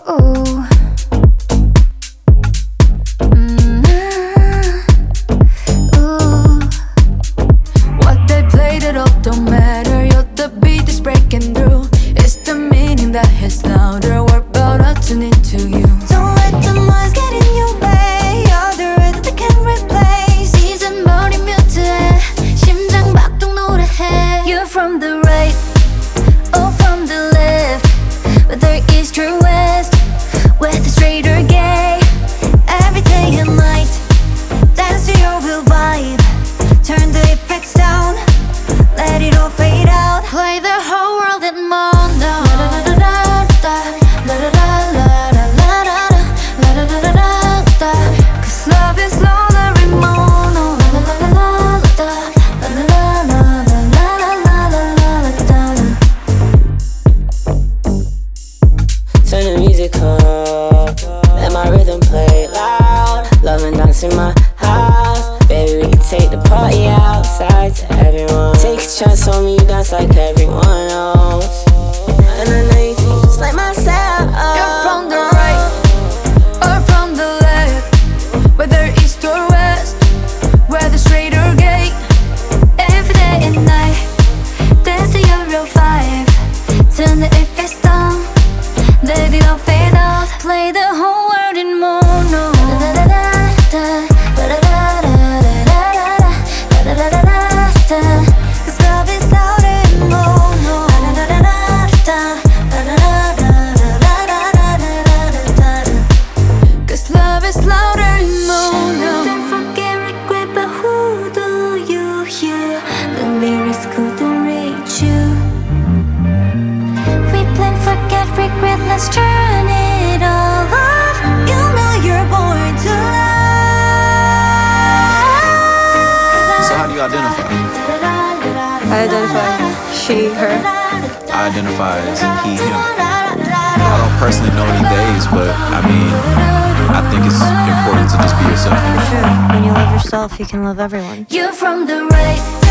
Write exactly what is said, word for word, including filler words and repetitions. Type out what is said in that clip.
Ooh. Mm, ooh. What they played it all don't matter. You're the beat is breaking through. It's the meaning that hits louder. We're about to tune into you. Don't let the noise get in your way. You're the rhythm that can replace. 이젠 머리 뮤트해. 심장 박동 노래해. You're from the right or from the left, whether east or west, whether straight or gay. Every day and night, dance to your real vibe. Turn the effects down, let it all fade out. Play the whole world in mono. Cause love is louder in mono. Turn the music up, let my rhythm play loud. Love and dance in my house. Baby, we can take the party outside to everyone. Take a chance on me, you dance like everyone else. And I know you feel just like myself. You're from the right or from the left, whether east or west, whether straight or gay. Every day and night, dance to your real vibe. Turn the effects down, let it all fade out. Play the whole world in mono. Cause love is louder in mono. Cause love is louder in mono. Don't forget regret, but who do you hear? The lyrics couldn't reach you. Replay, forget, regret, let's turn it all off. You know you're born to love. So how do you identify? I identify she, her. I identify as he, him. I don't personally know any days, but I mean, I think it's important to just be yourself. Sure, when you love yourself, you can love everyone. You're from the right